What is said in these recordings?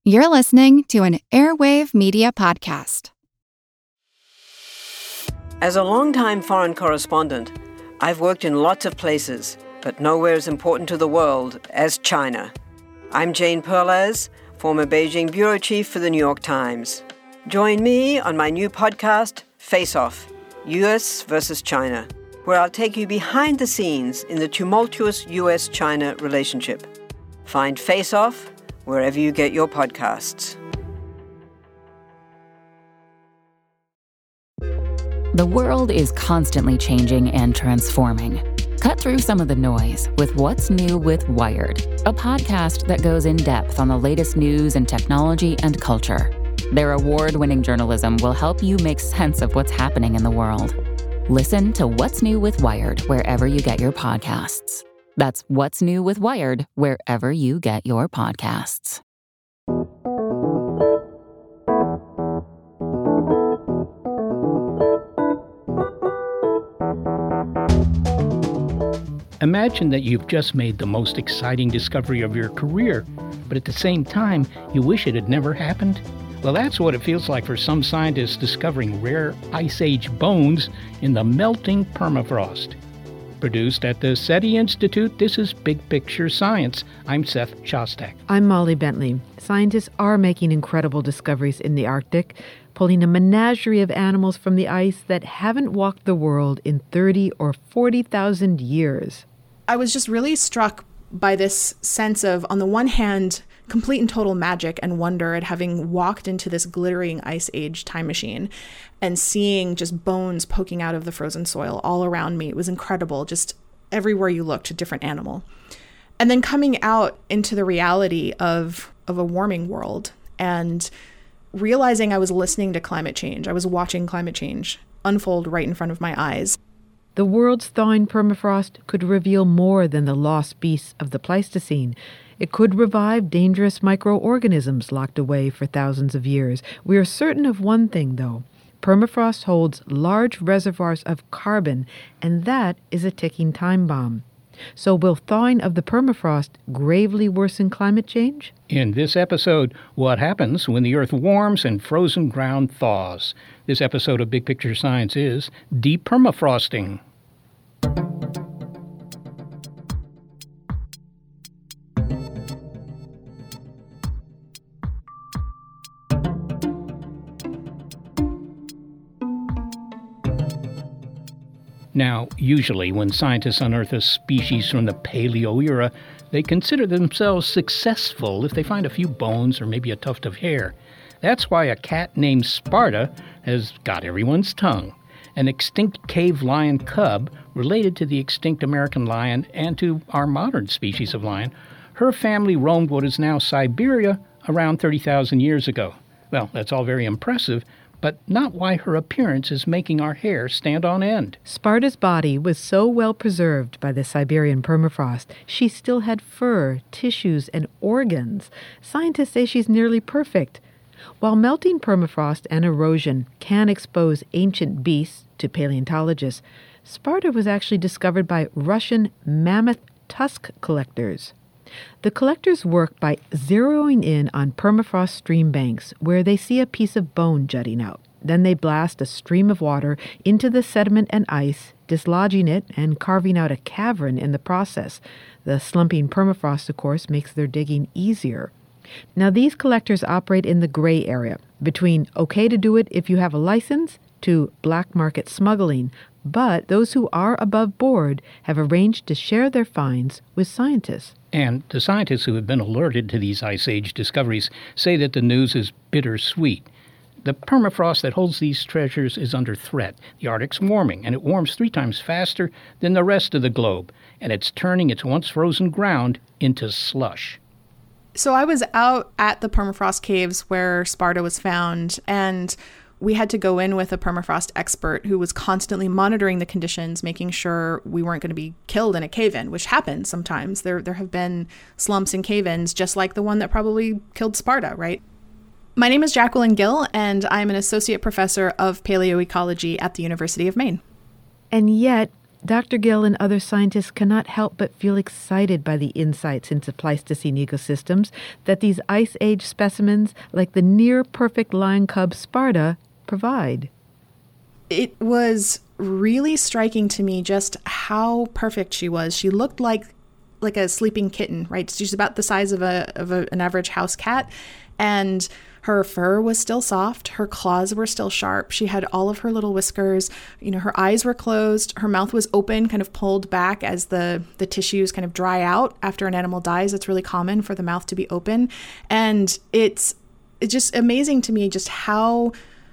You're listening to an Airwave Media Podcast. As a longtime foreign correspondent, I've worked in lots of places, but nowhere as important to the world as China. I'm Jane Perlez, former Beijing bureau chief for the New York Times. Join me on my new podcast, Face Off, U.S. versus China, where I'll take you behind the scenes in the tumultuous U.S.-China relationship. Find Face Off wherever you get your podcasts. The world is constantly changing and transforming. Cut through some of the noise with What's New with Wired, a podcast that goes in depth on the latest news and technology and culture. Their award-winning journalism will help you make sense of what's happening in the world. Listen to What's New with Wired wherever you get your podcasts. That's What's New with Wired wherever you get your podcasts. Imagine that you've just made the most exciting discovery of your career, but at the same time, you wish it had never happened. Well, that's what it feels like for some scientists discovering rare Ice Age bones in the melting permafrost. Produced at the SETI Institute, this is Big Picture Science. I'm Seth Shostak. I'm Molly Bentley. Scientists are making incredible discoveries in the Arctic, pulling a menagerie of animals from the ice that haven't walked the world in 30 or 40,000 years. I was just really struck by this sense of, on the one hand, complete and total magic and wonder at having walked into this glittering Ice Age time machine and seeing just bones poking out of the frozen soil all around me. It was incredible. Just everywhere you looked, a different animal. And then coming out into the reality of a warming world and realizing I was listening to climate change. I was watching climate change unfold right in front of my eyes. The world's thawing permafrost could reveal more than the lost beasts of the Pleistocene. It could revive dangerous microorganisms locked away for thousands of years. We are certain of one thing, though. Permafrost holds large reservoirs of carbon, and that is a ticking time bomb. So will thawing of the permafrost gravely worsen climate change? In this episode, what happens when the Earth warms and frozen ground thaws? This episode of Big Picture Science is Depermafrosting. Now, usually when scientists unearth a species from the Paleo era, they consider themselves successful if they find a few bones or maybe a tuft of hair. That's why a cat named Sparta has got everyone's tongue. An extinct cave lion cub related to the extinct American lion and to our modern species of lion. Her family roamed what is now Siberia around 30,000 years ago. Well, that's all very impressive, but not why her appearance is making our hair stand on end. Sparta's body was so well preserved by the Siberian permafrost, she still had fur, tissues, and organs. Scientists say she's nearly perfect. While melting permafrost and erosion can expose ancient beasts to paleontologists, Sparta was actually discovered by Russian mammoth tusk collectors. The collectors work by zeroing in on permafrost stream banks where they see a piece of bone jutting out. Then they blast a stream of water into the sediment and ice, dislodging it and carving out a cavern in the process. The slumping permafrost, of course, makes their digging easier. Now, these collectors operate in the gray area, between okay to do it if you have a license to black market smuggling, but those who are above board have arranged to share their finds with scientists. And the scientists who have been alerted to these Ice Age discoveries say that the news is bittersweet. The permafrost that holds these treasures is under threat. The Arctic's warming, and it warms 3 times faster than the rest of the globe, and it's turning its once frozen ground into slush. So I was out at the permafrost caves where Sparta was found, and we had to go in with a permafrost expert who was constantly monitoring the conditions, making sure we weren't going to be killed in a cave-in, which happens sometimes. There have been slumps in cave-ins, just like the one that probably killed Sparta, right? My name is Jacqueline Gill, and I'm an associate professor of paleoecology at the University of Maine. And yet, Dr. Gill and other scientists cannot help but feel excited by the insights into Pleistocene ecosystems that these Ice Age specimens, like the near-perfect lion cub Sparta, provide. It was really striking to me just how perfect she was. She looked like a sleeping kitten, right? She's about the size of an average house cat, and her fur was still soft. Her claws were still sharp. She had all of her little whiskers. Her eyes were closed. Her mouth was open, kind of pulled back as the tissues kind of dry out after an animal dies. It's really common for the mouth to be open. And it's just amazing to me just how,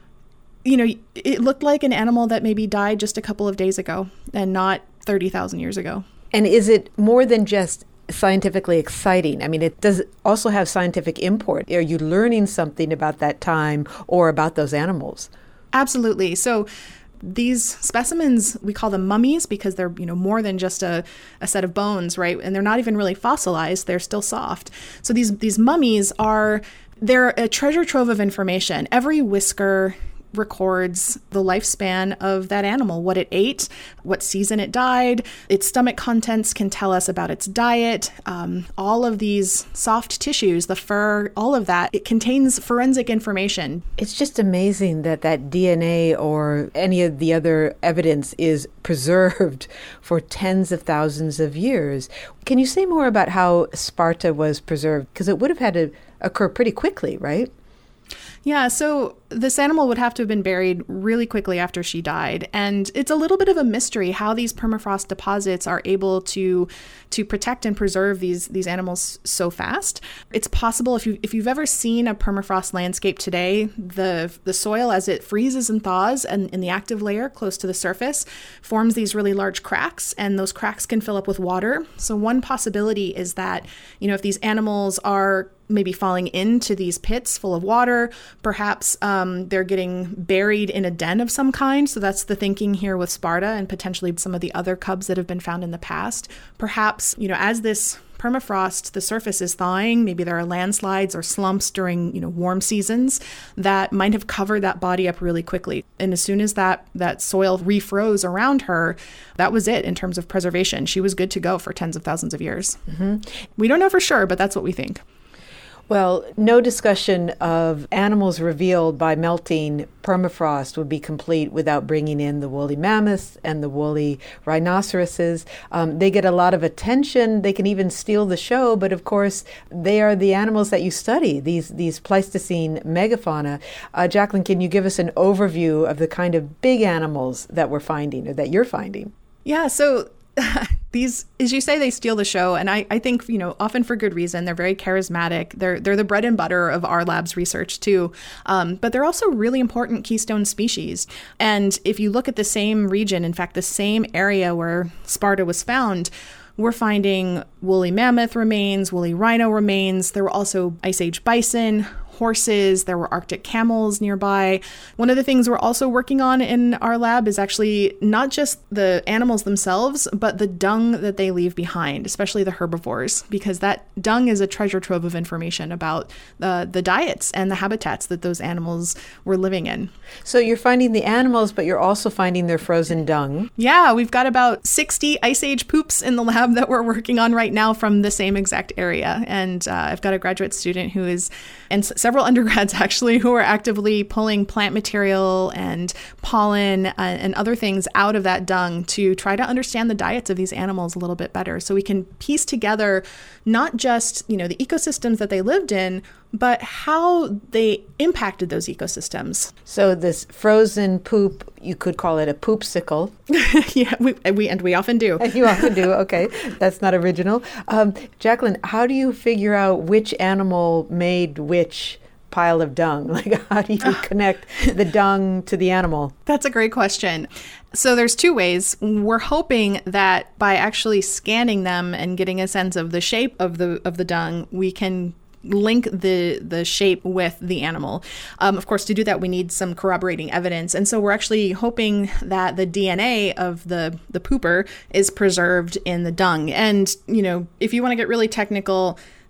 it looked like an animal that maybe died just a couple of days ago and not 30,000 years ago. And is it more than just scientifically exciting? I mean, it does also have scientific import. Are you learning something about that time or about those animals? Absolutely. So these specimens, we call them mummies because they're, more than just a set of bones, right? And they're not even really fossilized. They're still soft. So these mummies they're a treasure trove of information. Every whisker records the lifespan of that animal, what it ate, what season it died. Its stomach contents can tell us about its diet. All of these soft tissues, the fur, all of that, it contains forensic information. It's just amazing that DNA or any of the other evidence is preserved for tens of thousands of years. Can you say more about how Sparta was preserved? Because it would have had to occur pretty quickly, right? Yeah, so this animal would have to have been buried really quickly after she died. And it's a little bit of a mystery how these permafrost deposits are able to protect and preserve these animals so fast. It's possible if you've ever seen a permafrost landscape today, the soil as it freezes and thaws and in the active layer close to the surface forms these really large cracks, and those cracks can fill up with water. So one possibility is that, if these animals are maybe falling into these pits full of water, perhaps they're getting buried in a den of some kind. So that's the thinking here with Sparta and potentially some of the other cubs that have been found in the past. Perhaps, as this permafrost, the surface is thawing, maybe there are landslides or slumps during, warm seasons that might have covered that body up really quickly. And as soon as that soil refroze around her, that was it in terms of preservation. She was good to go for tens of thousands of years. Mm-hmm. We don't know for sure, but that's what we think. Well, no discussion of animals revealed by melting permafrost would be complete without bringing in the woolly mammoths and the woolly rhinoceroses. They get a lot of attention. They can even steal the show, but of course, they are the animals that you study, these Pleistocene megafauna. Jacqueline, can you give us an overview of the kind of big animals that we're finding or that you're finding? Yeah, so these, as you say, they steal the show. And I think, often for good reason. They're very charismatic. They're the bread and butter of our lab's research, too. But they're also really important keystone species. And if you look at the same region, in fact, the same area where Sparta was found, we're finding woolly mammoth remains, woolly rhino remains. There were also Ice Age bison, horses, there were Arctic camels nearby. One of the things we're also working on in our lab is actually not just the animals themselves, but the dung that they leave behind, especially the herbivores, because that dung is a treasure trove of information about the diets and the habitats that those animals were living in. So you're finding the animals, but you're also finding their frozen dung. Yeah, we've got about 60 Ice Age poops in the lab that we're working on right now from the same exact area. And I've got a graduate student who is, and several undergrads actually, who are actively pulling plant material and pollen and other things out of that dung to try to understand the diets of these animals a little bit better, so we can piece together not just, the ecosystems that they lived in, but how they impacted those ecosystems. So this frozen poop, you could call it a poopsicle. Yeah, we often do. And you often do. Okay, that's not original. Jacqueline, how do you figure out which animal made which pile of dung? Like, how do you connect the dung to the animal? That's a great question. So there's two ways. We're hoping that by actually scanning them and getting a sense of the shape of the dung, we can link the shape with the animal. Of course, to do that, we need some corroborating evidence. And so we're actually hoping that the DNA of the pooper is preserved in the dung. And, if you want to get really technical,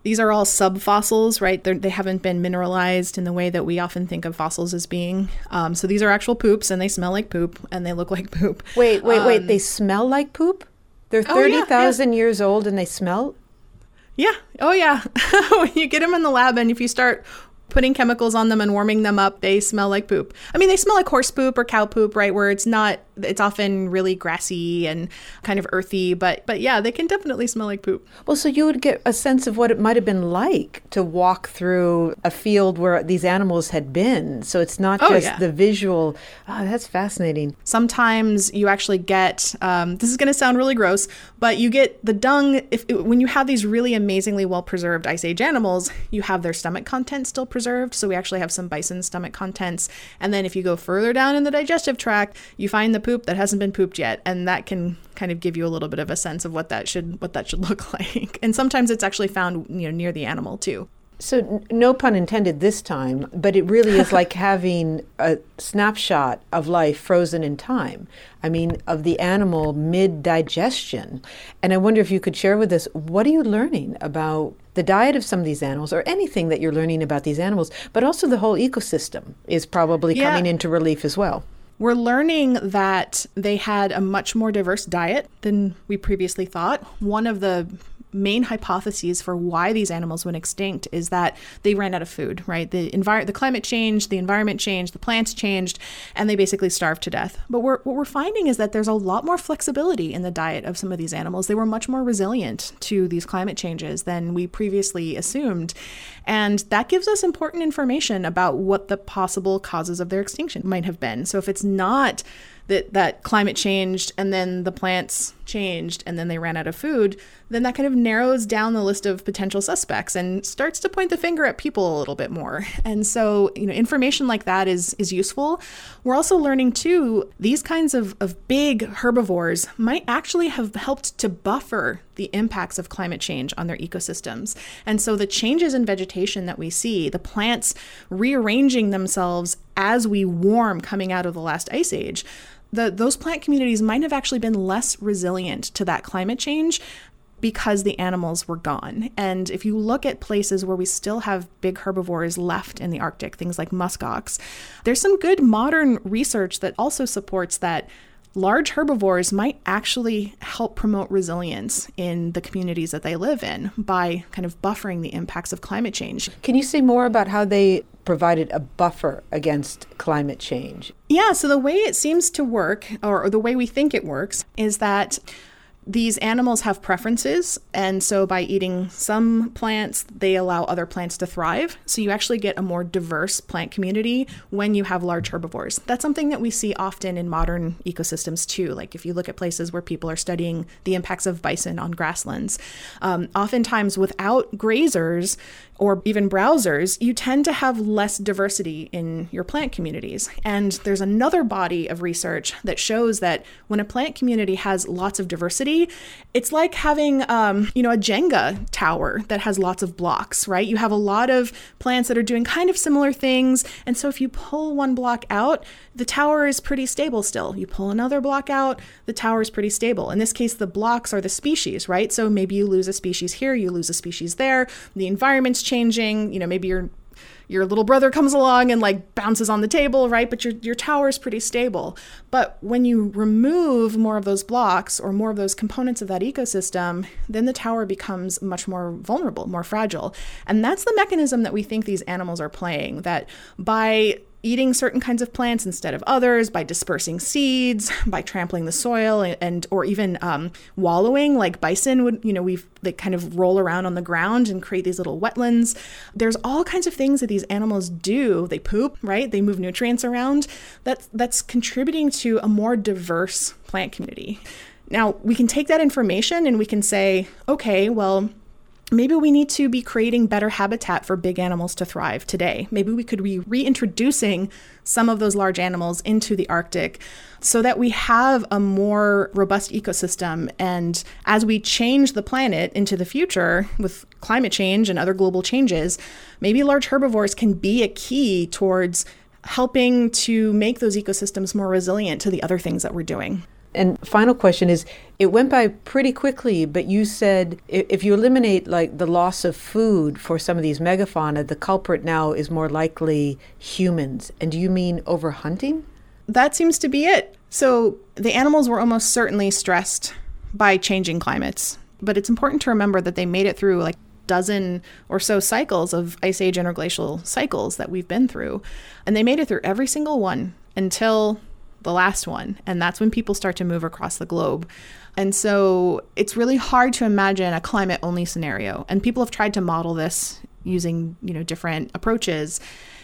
These are all subfossils, right? They haven't been mineralized in the way that we often think of fossils as being. So these are actual poops, and they smell like poop, and they look like poop. Wait. They smell like poop? They're 30,000 years old, and they smell? Yeah. Oh, yeah. When you get them in the lab, and if you start putting chemicals on them and warming them up, they smell like poop. I mean, they smell like horse poop or cow poop, right? Where it's often really grassy and kind of earthy, but yeah, they can definitely smell like poop. Well, so you would get a sense of what it might have been like to walk through a field where these animals had been. So it's not just the visual. Oh, that's fascinating. Sometimes you actually get, this is going to sound really gross, but you get the dung. When you have these really amazingly well-preserved Ice Age animals, you have their stomach content still preserved. So we actually have some bison stomach contents. And then if you go further down in the digestive tract, you find the poop that hasn't been pooped yet. And that can kind of give you a little bit of a sense of what that should look like. And sometimes it's actually found, near the animal too. So no pun intended this time, but it really is like having a snapshot of life frozen in time. I mean, of the animal mid-digestion. And I wonder if you could share with us, what are you learning about the diet of some of these animals, or anything that you're learning about these animals, but also the whole ecosystem is probably coming into relief as well. We're learning that they had a much more diverse diet than we previously thought. One of the main hypotheses for why these animals went extinct is that they ran out of food, right? The climate changed, the environment changed, the plants changed, and they basically starved to death. But what we're finding is that there's a lot more flexibility in the diet of some of these animals. They were much more resilient to these climate changes than we previously assumed. And that gives us important information about what the possible causes of their extinction might have been. So if it's not that climate changed and then the plants changed and then they ran out of food, then that kind of narrows down the list of potential suspects and starts to point the finger at people a little bit more. And so, information like that is useful. We're also learning too, these kinds of big herbivores might actually have helped to buffer the impacts of climate change on their ecosystems. And so the changes in vegetation that we see, the plants rearranging themselves as we warm coming out of the last ice age, those plant communities might have actually been less resilient to that climate change because the animals were gone. And if you look at places where we still have big herbivores left in the Arctic, things like muskox, there's some good modern research that also supports that large herbivores might actually help promote resilience in the communities that they live in by kind of buffering the impacts of climate change. Can you say more about how they provided a buffer against climate change? Yeah, so the way it seems to work, or the way we think it works, is that these animals have preferences, and so by eating some plants, they allow other plants to thrive. So you actually get a more diverse plant community when you have large herbivores. That's something that we see often in modern ecosystems too. Like if you look at places where people are studying the impacts of bison on grasslands, oftentimes without grazers or even browsers, you tend to have less diversity in your plant communities. And there's another body of research that shows that when a plant community has lots of diversity, it's like having, a Jenga tower that has lots of blocks, right? You have a lot of plants that are doing kind of similar things. And so if you pull one block out, the tower is pretty stable still. You pull another block out, the tower is pretty stable. In this case, the blocks are the species, right? So maybe you lose a species here, you lose a species there. The environment's changing. Maybe your little brother comes along and like bounces on the table, right? But your tower is pretty stable. But when you remove more of those blocks or more of those components of that ecosystem, then the tower becomes much more vulnerable, more fragile. And that's the mechanism that we think these animals are playing, that by eating certain kinds of plants instead of others, by dispersing seeds, by trampling the soil, or even wallowing, like bison would, they kind of roll around on the ground and create these little wetlands. There's all kinds of things that these animals do. They poop, right? They move nutrients around. That's contributing to a more diverse plant community. Now, we can take that information and we can say, okay, well, maybe we need to be creating better habitat for big animals to thrive today. Maybe we could be reintroducing some of those large animals into the Arctic so that we have a more robust ecosystem. And as we change the planet into the future with climate change and other global changes, maybe large herbivores can be a key towards helping to make those ecosystems more resilient to the other things that we're doing. And final question is, it went by pretty quickly, but you said if you eliminate like the loss of food for some of these megafauna, the culprit now is more likely humans. And do you mean overhunting? That seems to be it. So the animals were almost certainly stressed by changing climates. But it's important to remember that they made it through like dozen or so cycles of ice age interglacial cycles that we've been through. And they made it through every single one until the last one. And that's when people start to move across the globe. And so it's really hard to imagine a climate only scenario. And people have tried to model this using, different approaches.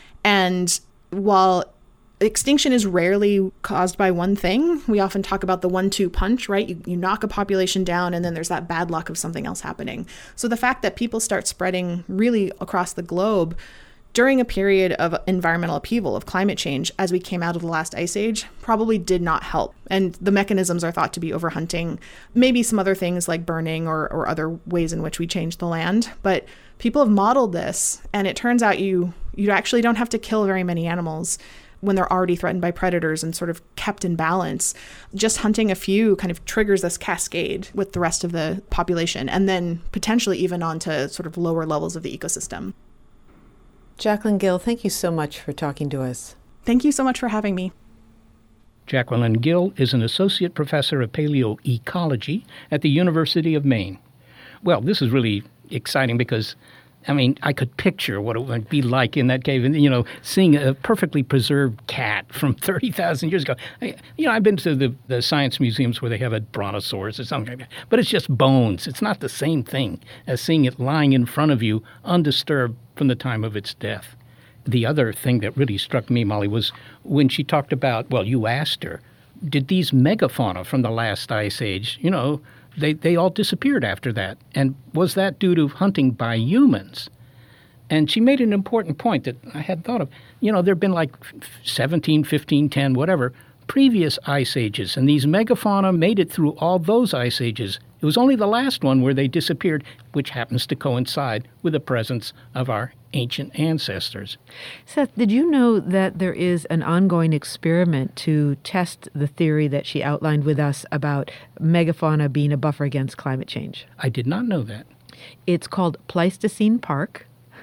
And while extinction is rarely caused by one thing, we often talk about the 1-2 punch, right? You knock a population down and then there's that bad luck of something else happening. So the fact that people start spreading really across the globe during a period of environmental upheaval, of climate change, as we came out of the last ice age, probably did not help. And the mechanisms are thought to be overhunting, maybe some other things like burning or other ways in which we change the land. But people have modeled this, and it turns out you actually don't have to kill very many animals when they're already threatened by predators and sort of kept in balance. Just hunting a few kind of triggers this cascade with the rest of the population, and then potentially even onto sort of lower levels of the ecosystem. Jacqueline Gill, thank you so much for talking to us. Thank you so much for having me. Jacqueline Gill is an associate professor of paleoecology at the University of Maine. Well, this is really exciting because, I could picture what it would be like in that cave and, seeing a perfectly preserved cat from 30,000 years ago. I've been to the science museums where they have a brontosaurus or something like that, but it's just bones. It's not the same thing as seeing it lying in front of you undisturbed from the time of its death. The other thing that really struck me, Molly, was when she talked about, you asked her, did these megafauna from the last ice age, they all disappeared after that. And was that due to hunting by humans? And she made an important point that I hadn't thought of. There have been like 17, 15, 10, whatever, previous ice ages. And these megafauna made it through all those ice ages. It was only the last one where they disappeared, which happens to coincide with the presence of our ancient ancestors. Seth, did you know that there is an ongoing experiment to test the theory that she outlined with us about megafauna being a buffer against climate change? I did not know that. It's called Pleistocene Park.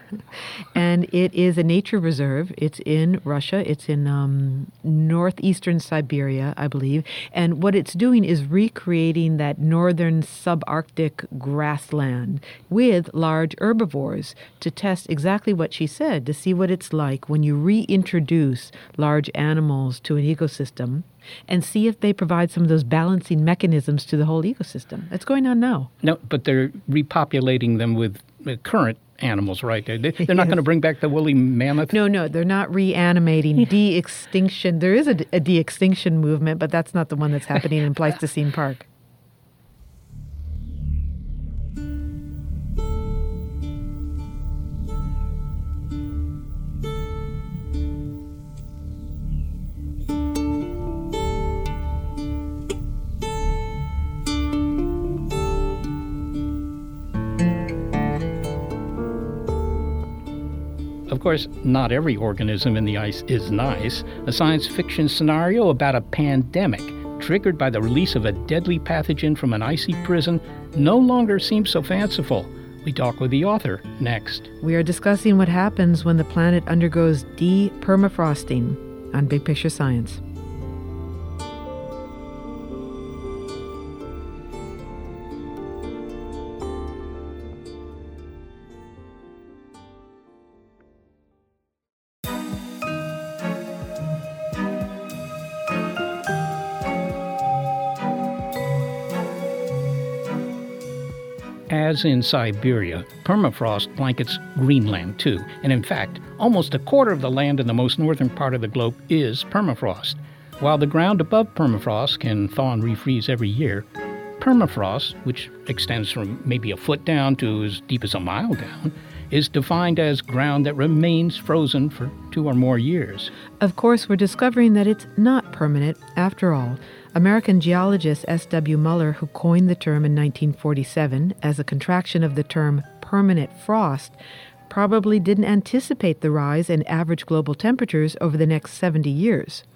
And it is a nature reserve. It's in Russia. It's in northeastern Siberia, I believe. And what it's doing is recreating that northern subarctic grassland with large herbivores to test exactly what she said, to see what it's like when you reintroduce large animals to an ecosystem and see if they provide some of those balancing mechanisms to the whole ecosystem. It's going on now. No, but they're repopulating them with current animals, right? They're not going to bring back the woolly mammoth? No, they're not reanimating de-extinction. There is a de-extinction movement, but that's not the one that's happening in Pleistocene Park. Of course, not every organism in the ice is nice. A science fiction scenario about a pandemic triggered by the release of a deadly pathogen from an icy prison no longer seems so fanciful. We talk with the author next. We are discussing what happens when the planet undergoes de-permafrosting on Big Picture Science. As in Siberia, permafrost blankets Greenland too, and in fact, almost a quarter of the land in the most northern part of the globe is permafrost. While the ground above permafrost can thaw and refreeze every year, permafrost, which extends from maybe a foot down to as deep as a mile down, is defined as ground that remains frozen for 2 or more years. Of course, we're discovering that it's not permanent after all. American geologist S.W. Muller, who coined the term in 1947 as a contraction of the term permanent frost, probably didn't anticipate the rise in average global temperatures over the next 70 years.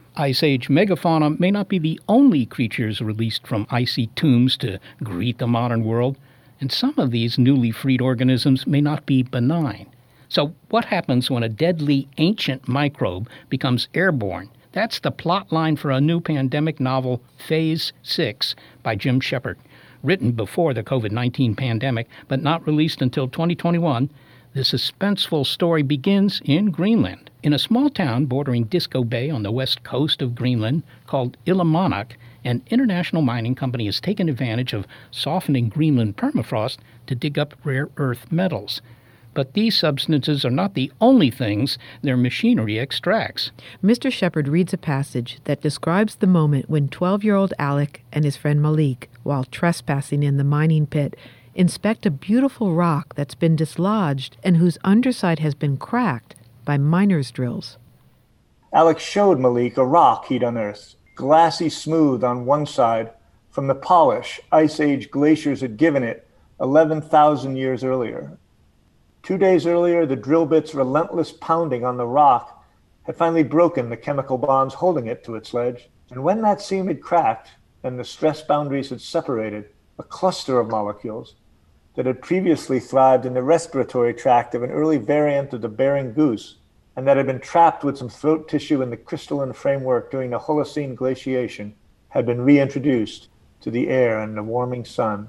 Ice Age megafauna may not be the only creatures released from icy tombs to greet the modern world, and some of these newly freed organisms may not be benign. So what happens when a deadly ancient microbe becomes airborne? That's the plot line for a new pandemic novel, Phase 6, by Jim Shepard. Written before the COVID-19 pandemic, but not released until 2021, the suspenseful story begins in Greenland. In a small town bordering Disco Bay on the west coast of Greenland called Illimanok, an international mining company has taken advantage of softening Greenland permafrost to dig up rare earth metals. But these substances are not the only things their machinery extracts. Mr. Shepard reads a passage that describes the moment when 12-year-old Alec and his friend Malik, while trespassing in the mining pit, inspect a beautiful rock that's been dislodged and whose underside has been cracked by miners' drills. Alec showed Malik a rock he'd unearthed, glassy smooth on one side from the polish Ice Age glaciers had given it 11,000 years earlier. 2 days earlier, the drill bit's relentless pounding on the rock had finally broken the chemical bonds holding it to its ledge. And when that seam had cracked and the stress boundaries had separated, a cluster of molecules that had previously thrived in the respiratory tract of an early variant of the Bering goose, and that had been trapped with some throat tissue in the crystalline framework during the Holocene glaciation, had been reintroduced to the air and the warming sun.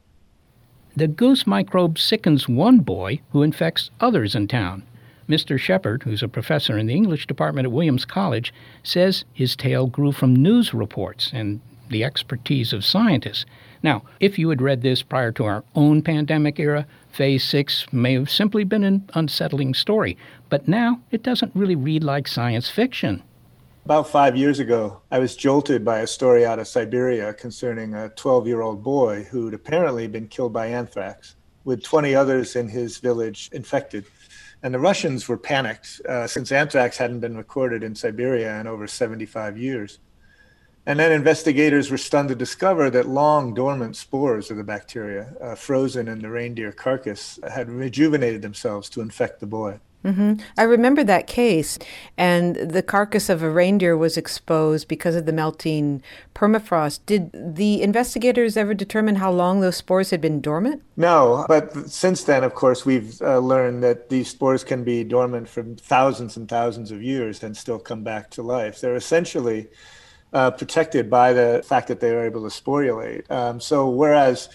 The goose microbe sickens one boy who infects others in town. Mr. Shepard, who's a professor in the English department at Williams College, says his tale grew from news reports and the expertise of scientists. Now, if you had read this prior to our own pandemic era, Phase 6 may have simply been an unsettling story. But now it doesn't really read like science fiction. About 5 years ago, I was jolted by a story out of Siberia concerning a 12-year-old boy who'd apparently been killed by anthrax, with 20 others in his village infected. And the Russians were panicked, since anthrax hadn't been recorded in Siberia in over 75 years. And then investigators were stunned to discover that long dormant spores of the bacteria, frozen in the reindeer carcass, had rejuvenated themselves to infect the boy. Mm-hmm. I remember that case, and the carcass of a reindeer was exposed because of the melting permafrost. Did the investigators ever determine how long those spores had been dormant? No, but since then, of course, we've learned that these spores can be dormant for thousands and thousands of years and still come back to life. They're essentially protected by the fact that they are able to sporulate. So whereas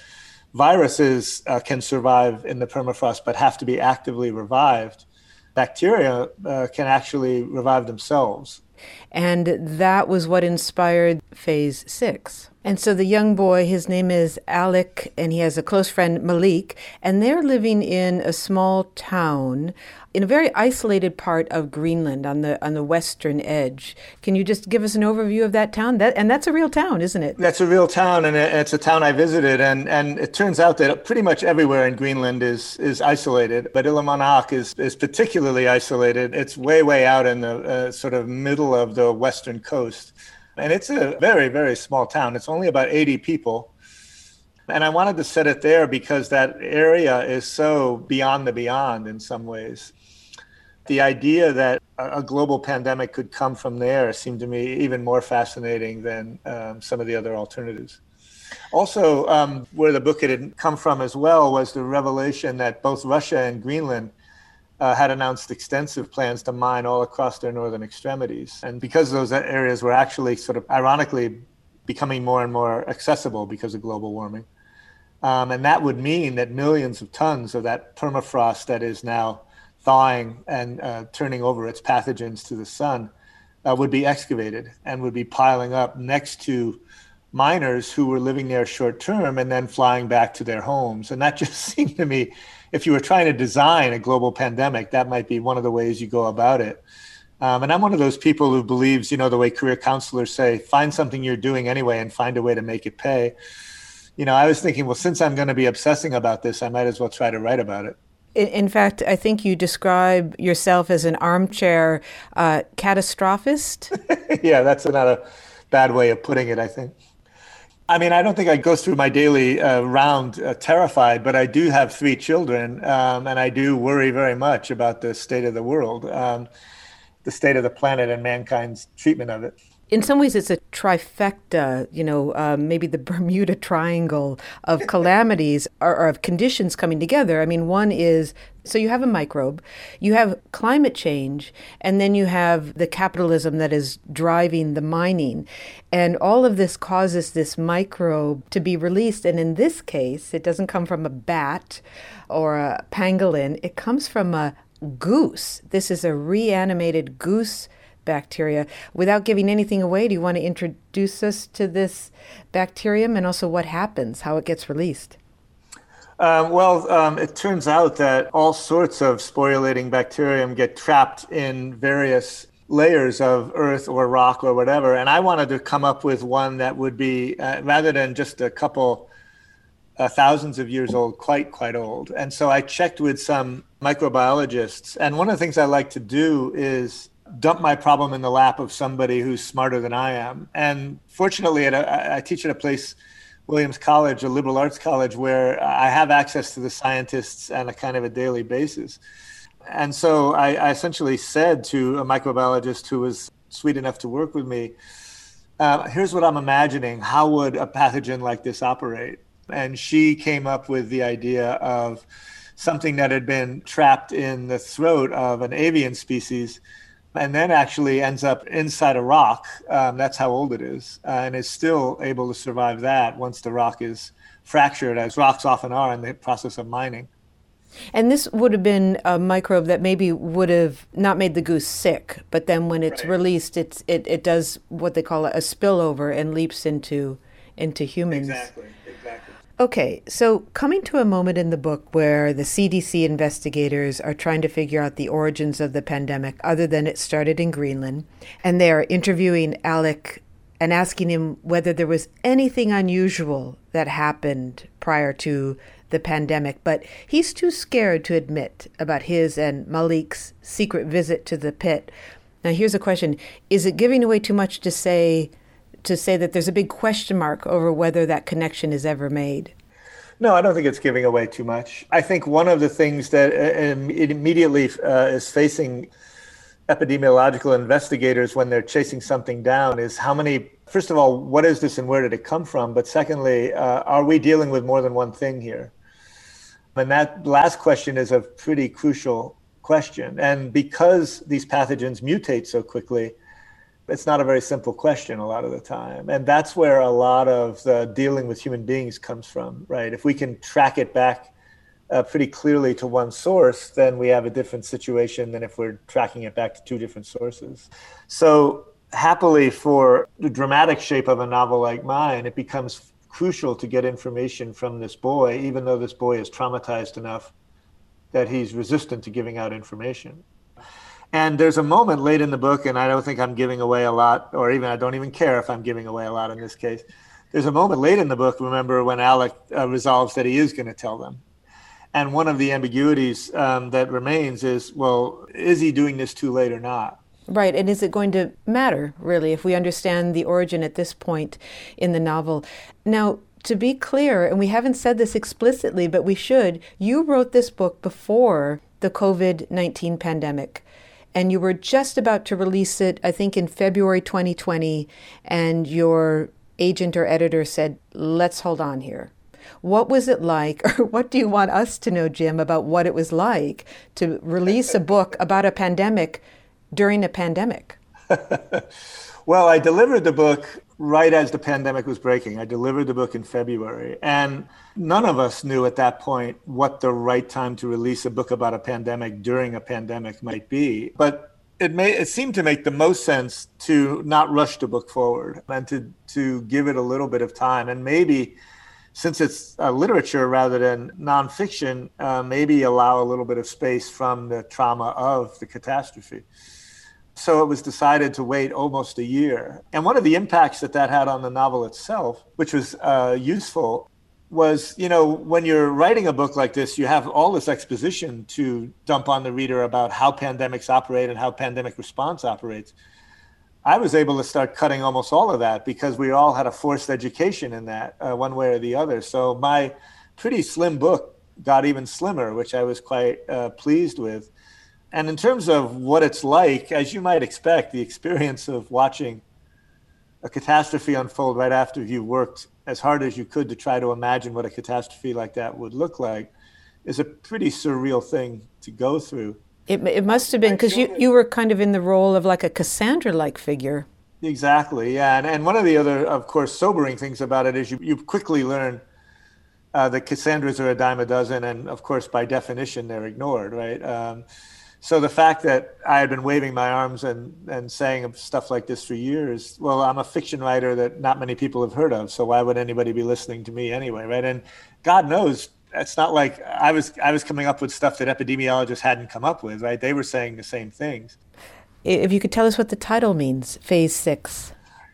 viruses can survive in the permafrost but have to be actively revived, bacteria can actually revive themselves. And that was what inspired Phase 6. And so the young boy, his name is Alec, and he has a close friend, Malik, and they're living in a small town in a very isolated part of Greenland on the western edge. Can you just give us an overview of that town? That's a real town, isn't it? That's a real town, and it's a town I visited, and it turns out that pretty much everywhere in Greenland is isolated, but Illimanok is particularly isolated. It's way out in the sort of middle of the western coast. And it's a very, very small town. It's only about 80 people. And I wanted to set it there because that area is so beyond the beyond in some ways. The idea that a global pandemic could come from there seemed to me even more fascinating than some of the other alternatives. Also, where the book had come from as well was the revelation that both Russia and Greenland had announced extensive plans to mine all across their northern extremities. And because those areas were actually sort of ironically becoming more and more accessible because of global warming. And that would mean that millions of tons of that permafrost that is now thawing and turning over its pathogens to the sun would be excavated and would be piling up next to miners who were living there short term and then flying back to their homes. And that just seemed to me, if you were trying to design a global pandemic, that might be one of the ways you go about it. And I'm one of those people who believes, the way career counselors say, find something you're doing anyway and find a way to make it pay. I was thinking, well, since I'm going to be obsessing about this, I might as well try to write about it. In fact, I think you describe yourself as an armchair catastrophist. Yeah, that's not a bad way of putting it, I think. I mean, I don't think I go through my daily round terrified, but I do have 3 children, and I do worry very much about the state of the world, the state of the planet and mankind's treatment of it. In some ways, it's a trifecta, maybe the Bermuda Triangle of calamities or of conditions coming together. I mean, one is, so you have a microbe, you have climate change, and then you have the capitalism that is driving the mining. And all of this causes this microbe to be released. And in this case, it doesn't come from a bat or a pangolin. It comes from a goose. This is a reanimated goose bacteria. Without giving anything away, do you want to introduce us to this bacterium and also what happens, how it gets released? It turns out that all sorts of sporulating bacterium get trapped in various layers of earth or rock or whatever. And I wanted to come up with one that would be, rather than just a couple thousands of years old, quite old. And so I checked with some microbiologists. And one of the things I like to do is dump my problem in the lap of somebody who's smarter than I am. And fortunately, I teach at a place, Williams College, a liberal arts college, where I have access to the scientists on a kind of a daily basis. And so I essentially said to a microbiologist who was sweet enough to work with me, here's what I'm imagining. How would a pathogen like this operate? And she came up with the idea of something that had been trapped in the throat of an avian species and then actually ends up inside a rock. That's how old it is, and is still able to survive that once the rock is fractured, as rocks often are in the process of mining. And this would have been a microbe that maybe would have not made the goose sick, but then when it's released, it does what they call a spillover and leaps into humans. Exactly. Okay, so coming to a moment in the book where the CDC investigators are trying to figure out the origins of the pandemic, other than it started in Greenland, and they are interviewing Alec and asking him whether there was anything unusual that happened prior to the pandemic, but he's too scared to admit about his and Malik's secret visit to the pit. Now, here's a question. Is it giving away too much to say that there's a big question mark over whether that connection is ever made? No, I don't think it's giving away too much. I think one of the things that it immediately is facing epidemiological investigators when they're chasing something down is first of all, what is this and where did it come from? But secondly, are we dealing with more than one thing here? And that last question is a pretty crucial question. And because these pathogens mutate so quickly, it's not a very simple question a lot of the time. And that's where a lot of the dealing with human beings comes from, right? If we can track it back pretty clearly to one source, then we have a different situation than if we're tracking it back to two different sources. So happily for the dramatic shape of a novel like mine, it becomes crucial to get information from this boy, even though this boy is traumatized enough that he's resistant to giving out information. And there's a moment late in the book, and I don't think I'm giving away a lot, or even I don't even care if I'm giving away a lot in this case. There's a moment late in the book, remember, when Alec resolves that he is going to tell them. And one of the ambiguities that remains is, well, is he doing this too late or not? Right. And is it going to matter, really, if we understand the origin at this point in the novel? Now, to be clear, and we haven't said this explicitly, but we should, you wrote this book before the COVID-19 pandemic. And you were just about to release it, I think, in February 2020, and your agent or editor said, let's hold on here. What was it like, or what do you want us to know, Jim, about what it was like to release a book about a pandemic during a pandemic? Well, I delivered the book right as the pandemic was breaking. I delivered the book in February, and none of us knew at that point what the right time to release a book about a pandemic during a pandemic might be. But it seemed to make the most sense to not rush the book forward and to give it a little bit of time. And maybe, since it's literature rather than nonfiction, maybe allow a little bit of space from the trauma of the catastrophe. So it was decided to wait almost a year. And one of the impacts that had on the novel itself, which was useful, was, when you're writing a book like this, you have all this exposition to dump on the reader about how pandemics operate and how pandemic response operates. I was able to start cutting almost all of that because we all had a forced education in that one way or the other. So my pretty slim book got even slimmer, which I was quite pleased with. And in terms of what it's like, as you might expect, the experience of watching a catastrophe unfold right after you worked as hard as you could to try to imagine what a catastrophe like that would look like is a pretty surreal thing to go through. It must have been, because you were kind of in the role of like a Cassandra-like figure. Exactly, yeah. And one of the other, of course, sobering things about it is you quickly learn that Cassandras are a dime a dozen, and of course, by definition, they're ignored, right? So the fact that I had been waving my arms and saying stuff like this for years, well, I'm a fiction writer that not many people have heard of, so why would anybody be listening to me anyway, right? And God knows, it's not like I was coming up with stuff that epidemiologists hadn't come up with, right? They were saying the same things. If you could tell us what the title means, Phase 6.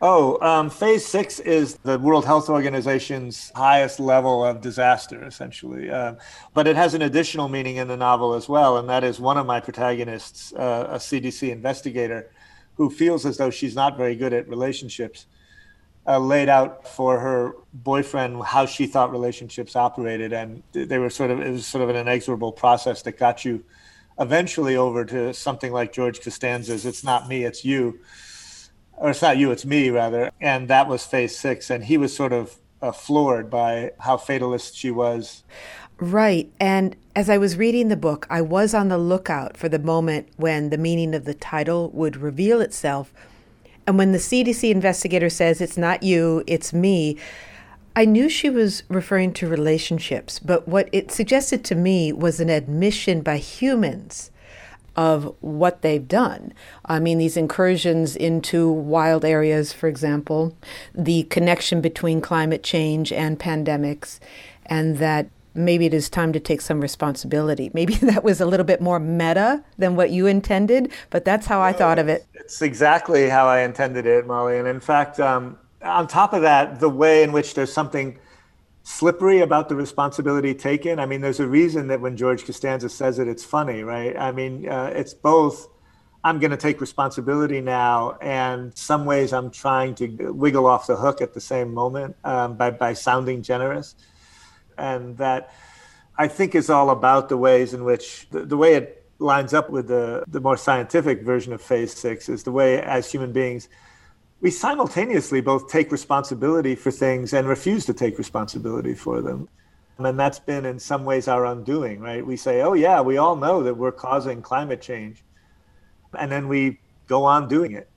Phase 6 is the World Health Organization's highest level of disaster, essentially. But it has an additional meaning in the novel as well, and that is one of my protagonists, a CDC investigator, who feels as though she's not very good at relationships, laid out for her boyfriend how she thought relationships operated, and it was sort of an inexorable process that got you eventually over to something like George Costanza's "It's not me, it's you," or "It's not you, it's me," rather. And that was Phase 6, and he was sort of floored by how fatalist she was. Right. And as I was reading the book, I was on the lookout for the moment when the meaning of the title would reveal itself. And when the CDC investigator says, "It's not you, it's me," I knew she was referring to relationships, but what it suggested to me was an admission by humans of what they've done. I mean, these incursions into wild areas, for example, the connection between climate change and pandemics, and that maybe it is time to take some responsibility. Maybe that was a little bit more meta than what you intended, but that's how I thought of it. It's exactly how I intended it, Molly. And in fact, on top of that, the way in which there's something slippery about the responsibility taken. I mean, there's a reason that when George Costanza says it, it's funny, right? I mean, it's both, I'm going to take responsibility now, and some ways I'm trying to wiggle off the hook at the same moment by sounding generous. And that, I think, is all about the ways in which, the way it lines up with the more scientific version of Phase 6 is the way, as human beings, we simultaneously both take responsibility for things and refuse to take responsibility for them. And that's been in some ways our undoing, right? We say, oh yeah, we all know that we're causing climate change. And then we go on doing it.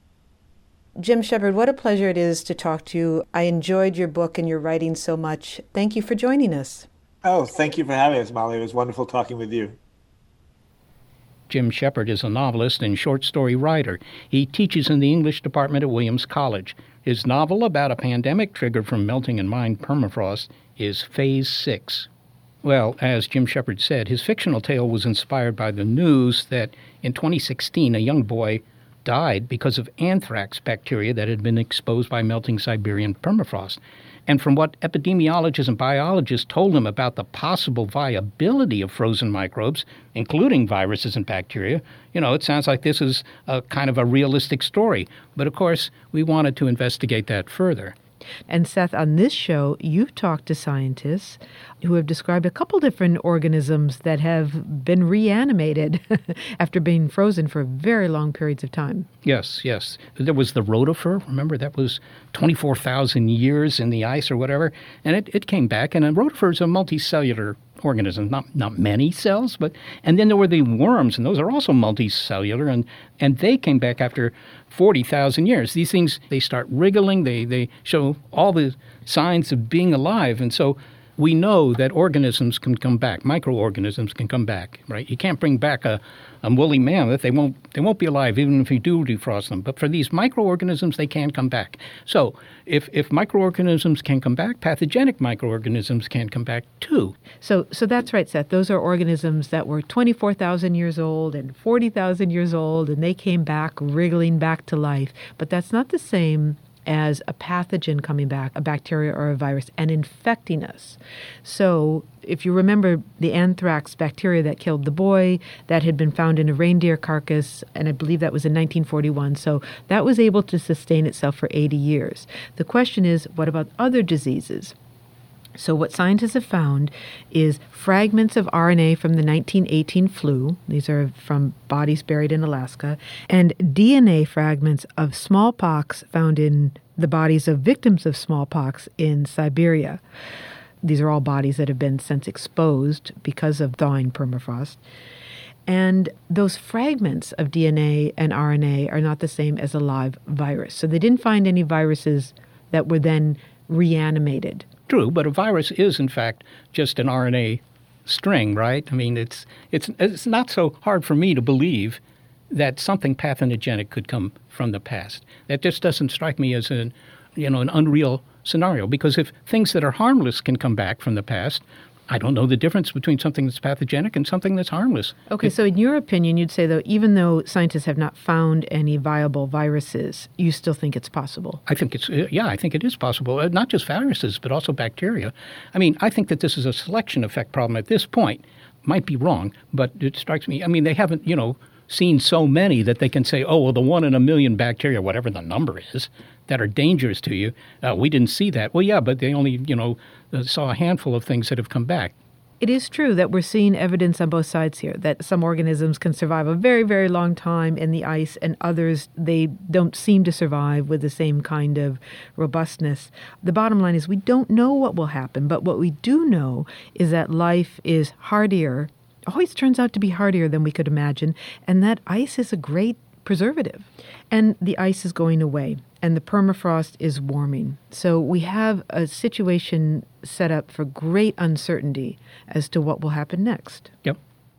Jim Shepard, what a pleasure it is to talk to you. I enjoyed your book and your writing so much. Thank you for joining us. Oh, thank you for having us, Molly. It was wonderful talking with you. Jim Shepard is a novelist and short story writer. He teaches in the English department at Williams College. His novel about a pandemic triggered from melting and mined permafrost is Phase 6. Well, as Jim Shepard said, his fictional tale was inspired by the news that in 2016 a young boy died because of anthrax bacteria that had been exposed by melting Siberian permafrost. And from what epidemiologists and biologists told him about the possible viability of frozen microbes, including viruses and bacteria, it sounds like this is a kind of a realistic story. But of course, we wanted to investigate that further. And Seth, on this show, you've talked to scientists who have described a couple different organisms that have been reanimated after being frozen for very long periods of time. Yes. There was the rotifer. Remember, that was 24,000 years in the ice or whatever. And it came back. And a rotifer is a multicellular organism, not many cells, and then there were the worms, and those are also multicellular, and they came back after 40,000 years. These things, they start wriggling, they show all the signs of being alive, and so we know that organisms can come back, microorganisms can come back, right? You can't bring back a woolly mammoth. They won't be alive even if you do defrost them. But for these microorganisms, they can come back. So if microorganisms can come back, pathogenic microorganisms can come back too. So that's right, Seth. Those are organisms that were 24,000 years old and 40,000 years old, and they came back, wriggling back to life. But that's not the same as a pathogen coming back, a bacteria or a virus, and infecting us. So if you remember the anthrax bacteria that killed the boy, that had been found in a reindeer carcass, and I believe that was in 1941. So that was able to sustain itself for 80 years. The question is, what about other diseases? So what scientists have found is fragments of RNA from the 1918 flu. These are from bodies buried in Alaska. And DNA fragments of smallpox found in the bodies of victims of smallpox in Siberia. These are all bodies that have been since exposed because of thawing permafrost. And those fragments of DNA and RNA are not the same as a live virus. So they didn't find any viruses that were then reanimated. True, but a virus is, in fact, just an RNA string, right? I mean, it's not so hard for me to believe that something pathogenic could come from the past. That just doesn't strike me as an unreal scenario, because if things that are harmless can come back from the past, I don't know the difference between something that's pathogenic and something that's harmless. Okay, so in your opinion, you'd say, though, even though scientists have not found any viable viruses, you still think it's possible? I think I think it is possible. Not just viruses, but also bacteria. I mean, I think that this is a selection effect problem at this point. Might be wrong, but it strikes me, I mean, they haven't, seen so many that they can say, oh, well, the 1 in a million bacteria, whatever the number is, that are dangerous to you, we didn't see that. Well, yeah, but they only, saw a handful of things that have come back. It is true that we're seeing evidence on both sides here, that some organisms can survive a very, very long time in the ice, and others, they don't seem to survive with the same kind of robustness. The bottom line is we don't know what will happen, but what we do know is that life is hardier, always turns out to be hardier than we could imagine, and that ice is a great preservative. And the ice is going away, and the permafrost is warming. So we have a situation set up for great uncertainty as to what will happen next. Yep.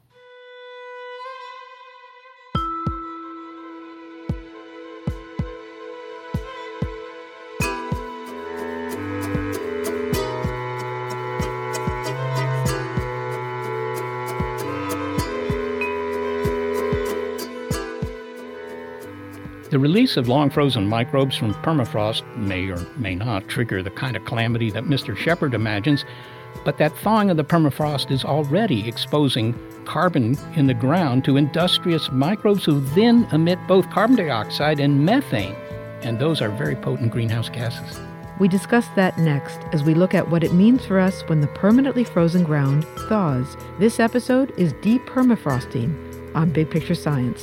The release of long-frozen microbes from permafrost may or may not trigger the kind of calamity that Mr. Shepard imagines, but that thawing of the permafrost is already exposing carbon in the ground to industrious microbes who then emit both carbon dioxide and methane, and those are very potent greenhouse gases. We discuss that next as we look at what it means for us when the permanently frozen ground thaws. This episode is Depermafrosting on Big Picture Science.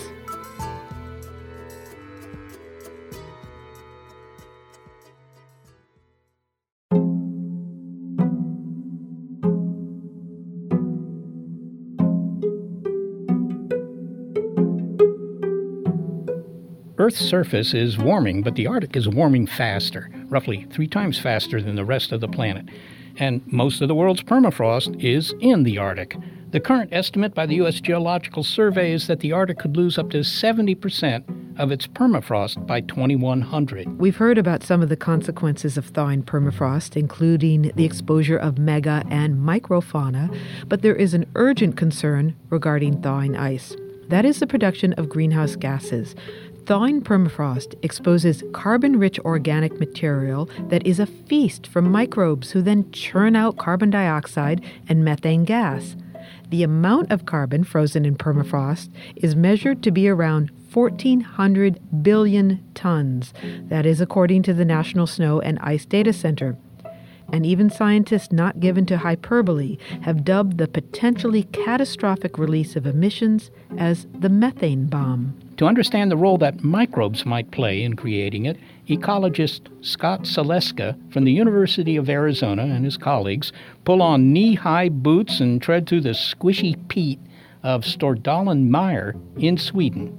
Earth's surface is warming, but the Arctic is warming faster, roughly 3 times faster than the rest of the planet. And most of the world's permafrost is in the Arctic. The current estimate by the U.S. Geological Survey is that the Arctic could lose up to 70% of its permafrost by 2100. We've heard about some of the consequences of thawing permafrost, including the exposure of mega and microfauna, but there is an urgent concern regarding thawing ice. That is the production of greenhouse gases. Thawing permafrost exposes carbon-rich organic material that is a feast for microbes who then churn out carbon dioxide and methane gas. The amount of carbon frozen in permafrost is measured to be around 1,400 billion tons. That is according to the National Snow and Ice Data Center. And even scientists not given to hyperbole have dubbed the potentially catastrophic release of emissions as the methane bomb. To understand the role that microbes might play in creating it, ecologist Scott Seleska from the University of Arizona and his colleagues pull on knee-high boots and tread through the squishy peat of Stordalen Mire in Sweden.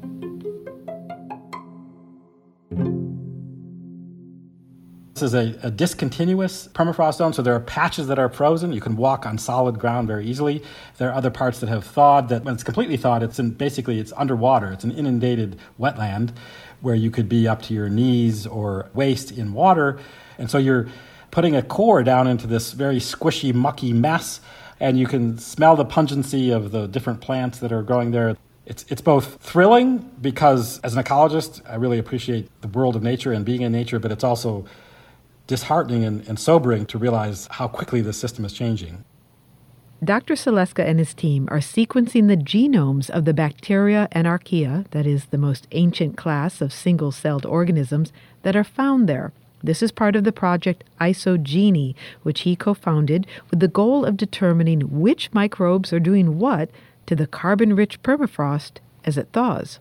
This is a discontinuous permafrost zone, so there are patches that are frozen. You can walk on solid ground very easily. There are other parts that have thawed, that when it's completely thawed, it's underwater. It's an inundated wetland where you could be up to your knees or waist in water. And so you're putting a core down into this very squishy, mucky mess, and you can smell the pungency of the different plants that are growing there. It's both thrilling because, as an ecologist, I really appreciate the world of nature and being in nature, but it's also disheartening and sobering to realize how quickly the system is changing. Dr. Seleska and his team are sequencing the genomes of the bacteria and archaea, that is the most ancient class of single-celled organisms, that are found there. This is part of the project IsoGenie, which he co-founded with the goal of determining which microbes are doing what to the carbon-rich permafrost as it thaws.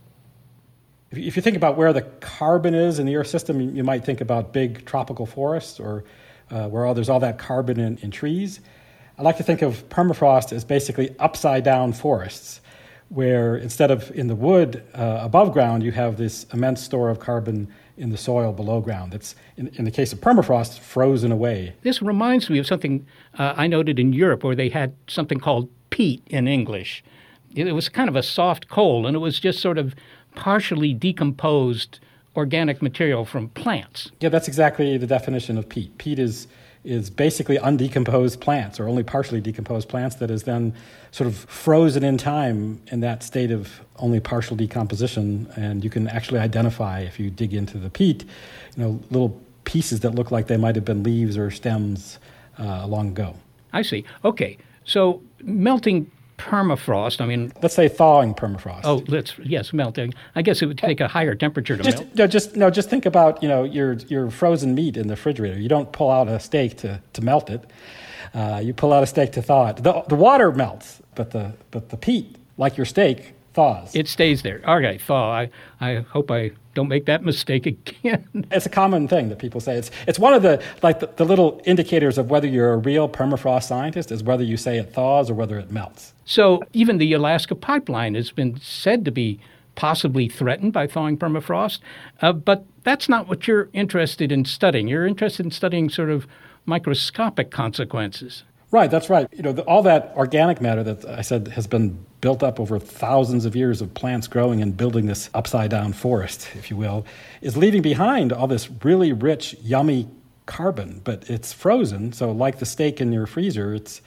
If you think about where the carbon is in the Earth system, you might think about big tropical forests or where there's all that carbon in trees. I like to think of permafrost as basically upside-down forests, where instead of in the wood above ground, you have this immense store of carbon in the soil below ground. That's, in the case of permafrost, frozen away. This reminds me of something I noted in Europe where they had something called peat in English. It was kind of a soft coal, and it was just sort of partially decomposed organic material from plants. Yeah, that's exactly the definition of peat. Peat is basically undecomposed plants or only partially decomposed plants that is then sort of frozen in time in that state of only partial decomposition. And you can actually identify, if you dig into the peat, little pieces that look like they might have been leaves or stems long ago. I see. Okay. So melting permafrost, let's say thawing permafrost. Oh, yes, melting. I guess it would take a higher temperature to melt. Just think about, your frozen meat in the refrigerator. You don't pull out a steak to melt it. You pull out a steak to thaw it. The water melts, but the peat, like your steak, thaws. It stays there. All right, thaw. I hope I don't make that mistake again. It's a common thing that people say. It's one of the little indicators of whether you're a real permafrost scientist is whether you say it thaws or whether it melts. So even the Alaska pipeline has been said to be possibly threatened by thawing permafrost, but that's not what you're interested in studying. You're interested in studying sort of microscopic consequences. Right, that's right. All that organic matter that I said has been built up over thousands of years of plants growing and building this upside-down forest, if you will, is leaving behind all this really rich, yummy carbon, but it's frozen. So like the steak in your freezer, it's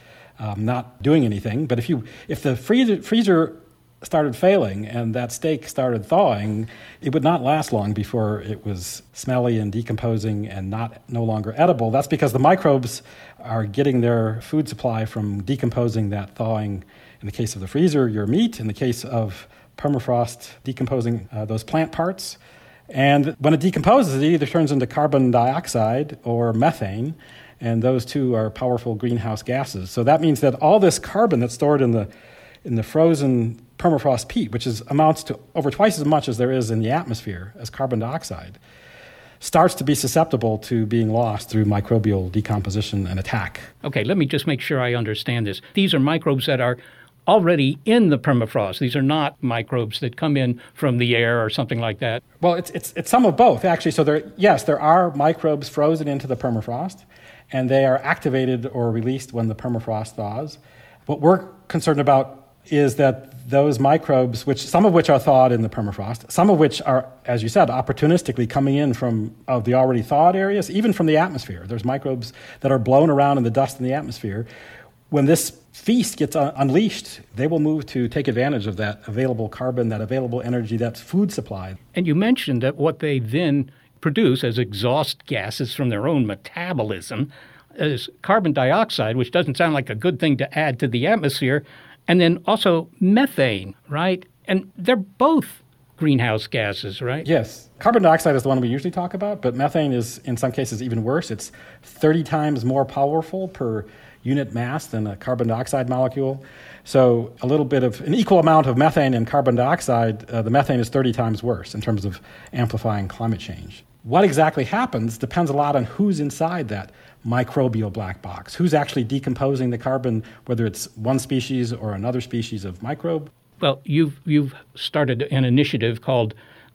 not doing anything. But if the freezer started failing and that steak started thawing, it would not last long before it was smelly and decomposing and no longer edible. That's because the microbes are getting their food supply from decomposing that thawing. In the case of the freezer, your meat. In the case of permafrost, decomposing those plant parts. And when it decomposes, it either turns into carbon dioxide or methane, and those two are powerful greenhouse gases. So that means that all this carbon that's stored in the frozen permafrost peat, which amounts to over twice as much as there is in the atmosphere as carbon dioxide, starts to be susceptible to being lost through microbial decomposition and attack. Okay, let me just make sure I understand this. These are microbes that are already in the permafrost. These are not microbes that come in from the air or something like that. Well, it's some of both, actually. So there are microbes frozen into the permafrost, and they are activated or released when the permafrost thaws. What we're concerned about is that those microbes, some of which are thawed in the permafrost, some of which are, as you said, opportunistically coming in from the already thawed areas, even from the atmosphere. There's microbes that are blown around in the dust in the atmosphere. When this feast gets unleashed, they will move to take advantage of that available carbon, that available energy, that food supply. And you mentioned that what they then produce as exhaust gases from their own metabolism is carbon dioxide, which doesn't sound like a good thing to add to the atmosphere, and then also methane, right? And they're both greenhouse gases, right? Yes. Carbon dioxide is the one we usually talk about, but methane is, in some cases, even worse. It's 30 times more powerful per unit mass than a carbon dioxide molecule. So a little bit of an equal amount of methane and carbon dioxide, the methane is 30 times worse in terms of amplifying climate change. What exactly happens depends a lot on who's inside that microbial black box, who's actually decomposing the carbon, whether it's one species or another species of microbe. Well, you've started an initiative called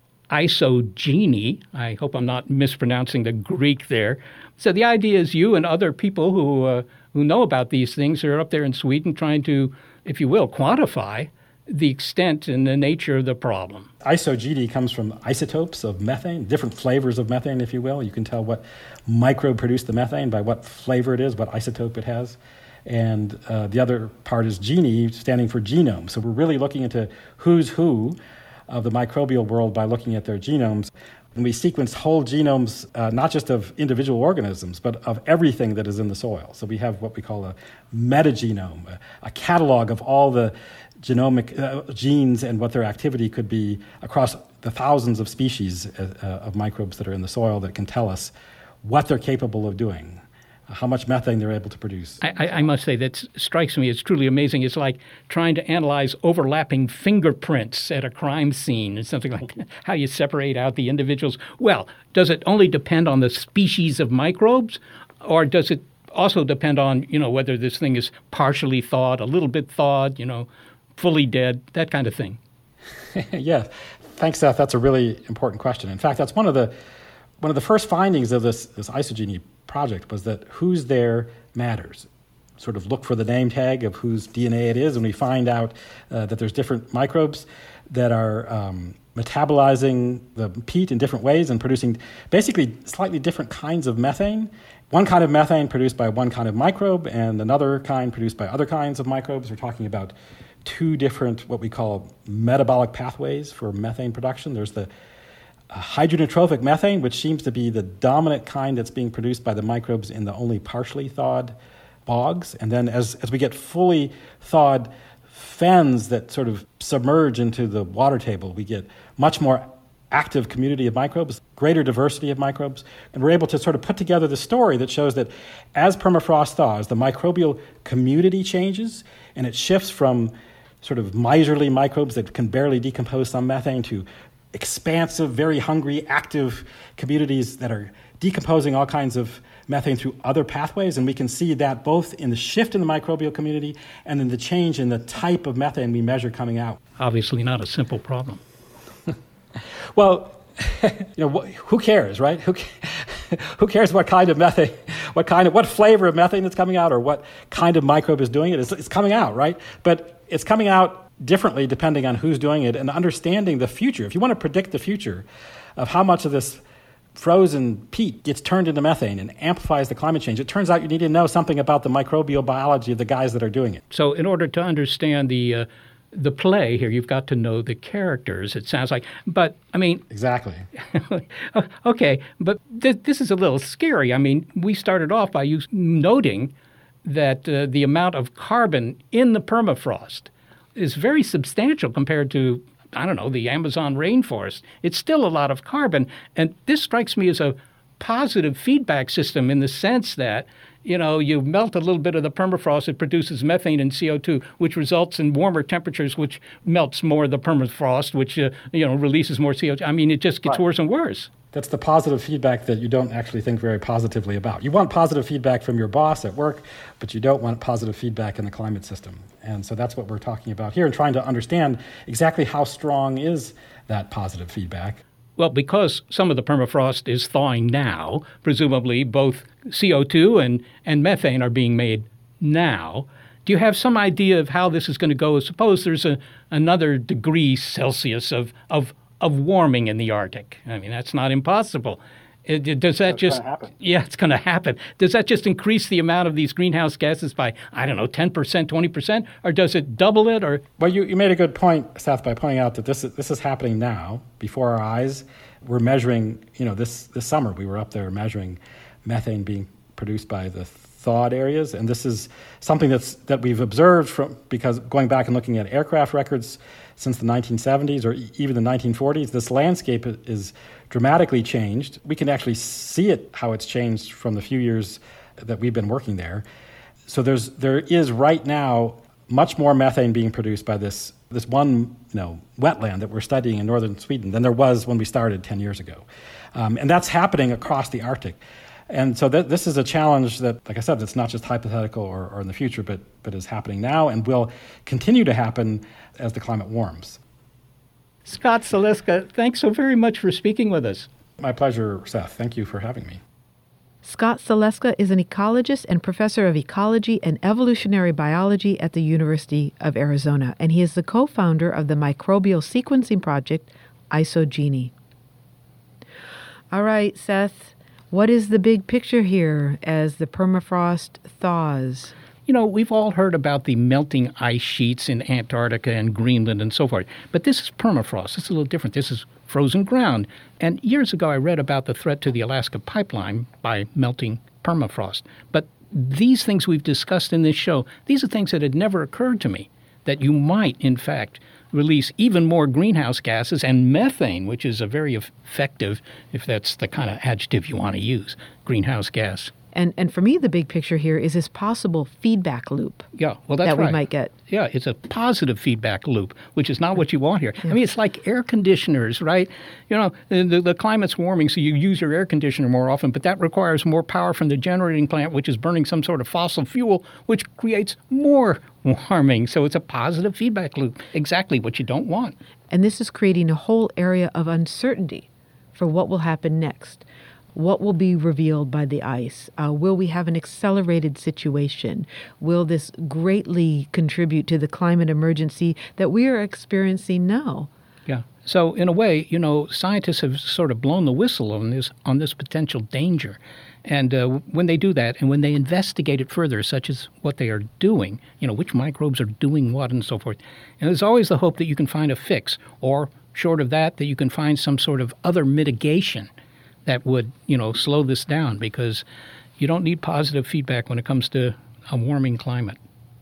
IsoGenie. I hope I'm not mispronouncing the Greek there. So the idea is you and other people who know about these things are up there in Sweden trying to, if you will, quantify the extent and the nature of the problem. IsoGenie comes from isotopes of methane, different flavors of methane, if you will. You can tell what microbe produced the methane by what flavor it is, what isotope it has. And the other part is genie, standing for genome. So we're really looking into who's who of the microbial world by looking at their genomes. And we sequence whole genomes, not just of individual organisms, but of everything that is in the soil. So we have what we call a metagenome, a catalog of all the genomic genes and what their activity could be across the thousands of species of microbes that are in the soil that can tell us what they're capable of doing, how much methane they're able to produce. I must say, that strikes me as truly amazing. It's like trying to analyze overlapping fingerprints at a crime scene or something like that, how you separate out the individuals. Well, does it only depend on the species of microbes, or does it also depend on, whether this thing is partially thawed, a little bit thawed, fully dead, that kind of thing? Yeah. Thanks, Seth. That's a really important question. In fact, that's one of the first findings of this Isogeny project, was that who's there matters. Sort of look for the name tag of whose DNA it is, and we find out that there's different microbes that are metabolizing the peat in different ways and producing basically slightly different kinds of methane. One kind of methane produced by one kind of microbe and another kind produced by other kinds of microbes. We're talking about two different, what we call metabolic pathways for methane production. There's the hydroneutrophic methane, which seems to be the dominant kind that's being produced by the microbes in the only partially thawed bogs. And then as we get fully thawed fens that sort of submerge into the water table, we get much more active community of microbes, greater diversity of microbes, and we're able to sort of put together the story that shows that as permafrost thaws, the microbial community changes, and it shifts from sort of miserly microbes that can barely decompose some methane to expansive, very hungry, active communities that are decomposing all kinds of methane through other pathways. And we can see that both in the shift in the microbial community and in the change in the type of methane we measure coming out. Obviously not a simple problem. Well, who cares, right? Who cares what kind of methane, what flavor of methane that's coming out, or what kind of microbe is doing it? It's coming out, right? But it's coming out differently depending on who's doing it, and understanding the future. If you want to predict the future of how much of this frozen peat gets turned into methane and amplifies the climate change, it turns out you need to know something about the microbial biology of the guys that are doing it. So in order to understand the play here, you've got to know the characters, it sounds like. But, I mean... Exactly. Okay, but this is a little scary. I mean, we started off by you noting that the amount of carbon in the permafrost is very substantial compared to, the Amazon rainforest. It's still a lot of carbon. And this strikes me as a positive feedback system in the sense that, you melt a little bit of the permafrost, it produces methane and CO2, which results in warmer temperatures, which melts more of the permafrost, which, releases more CO2. I mean, it just gets worse and worse. That's the positive feedback that you don't actually think very positively about. You want positive feedback from your boss at work, but you don't want positive feedback in the climate system. And so that's what we're talking about here, and trying to understand exactly how strong is that positive feedback. Well, because some of the permafrost is thawing now, presumably both CO2 and methane are being made now. Do you have some idea of how this is going to go? Suppose there's another degree Celsius of warming in the Arctic. I mean, that's not impossible. Does that just... Yeah, it's going to happen. Does that just increase the amount of these greenhouse gases by, 10%, 20%? Or does it double it? Or Well, you made a good point, Seth, by pointing out that this is happening now, before our eyes. We're measuring, this summer we were up there measuring methane being produced by the thawed areas. And this is something that we've observed because going back and looking at aircraft records since the 1970s or even the 1940s, this landscape is dramatically changed. We can actually see it, how it's changed from the few years that we've been working there. So there is right now much more methane being produced by this one wetland that we're studying in northern Sweden than there was when we started 10 years ago. And that's happening across the Arctic. And so this is a challenge that, like I said, that's not just hypothetical or in the future, but is happening now and will continue to happen as the climate warms. Scott Saleska, thanks so very much for speaking with us. My pleasure, Seth. Thank you for having me. Scott Saleska is an ecologist and professor of ecology and evolutionary biology at the University of Arizona, and he is the co-founder of the microbial sequencing project, Isogeny. All right, Seth, what is the big picture here as the permafrost thaws? We've all heard about the melting ice sheets in Antarctica and Greenland and so forth, but this is permafrost. It's a little different. This is frozen ground. And years ago, I read about the threat to the Alaska pipeline by melting permafrost. But these things we've discussed in this show, these are things that had never occurred to me. that you might, in fact, release even more greenhouse gases and methane, which is a very effective, if that's the kind of adjective you want to use, greenhouse gas. And for me, the big picture here is this possible feedback loop Yeah, well, that's that right. we might get. Yeah, it's a positive feedback loop, which is not what you want here. I mean, it's like air conditioners, right? You know, the climate's warming, so you use your air conditioner more often, but that requires more power from the generating plant, which is burning some sort of fossil fuel, which creates more warming. So it's a positive feedback loop, exactly what you don't want. And this is creating a whole area of uncertainty for what will happen next. What will be revealed by the ice? Will we have an accelerated situation? Will this greatly contribute to the climate emergency that we are experiencing now? Yeah. So in a way, you know, scientists have sort of blown the whistle on this potential danger. And when they do that and when they investigate it further, such as what they are doing, you know, which microbes are doing what and so forth, and there's always the hope that you can find a fix, or short of that you can find some sort of other mitigation that would, you know, slow this down, because you don't need positive feedback when it comes to a warming climate.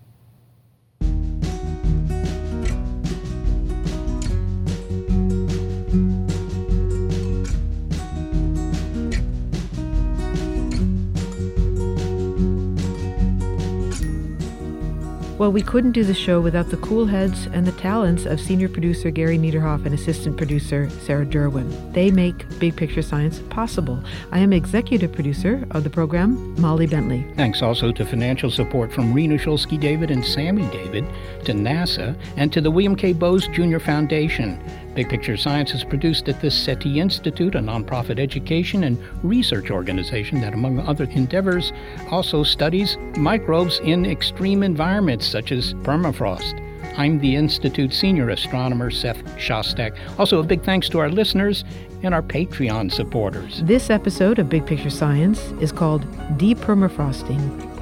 Well, we couldn't do the show without the cool heads and the talents of senior producer Gary Niederhoff and assistant producer Sarah Derwin. They make Big Picture Science possible. I am executive producer of the program, Molly Bentley. Thanks also to financial support from Rena Shulsky David and Sammy David, to NASA, and to the William K. Bowes Jr. Foundation. Big Picture Science is produced at the SETI Institute, a nonprofit education and research organization that, among other endeavors, also studies microbes in extreme environments such as permafrost. I'm the Institute's senior astronomer, Seth Shostak. Also, a big thanks to our listeners and our Patreon supporters. This episode of Big Picture Science is called Depermafrosting.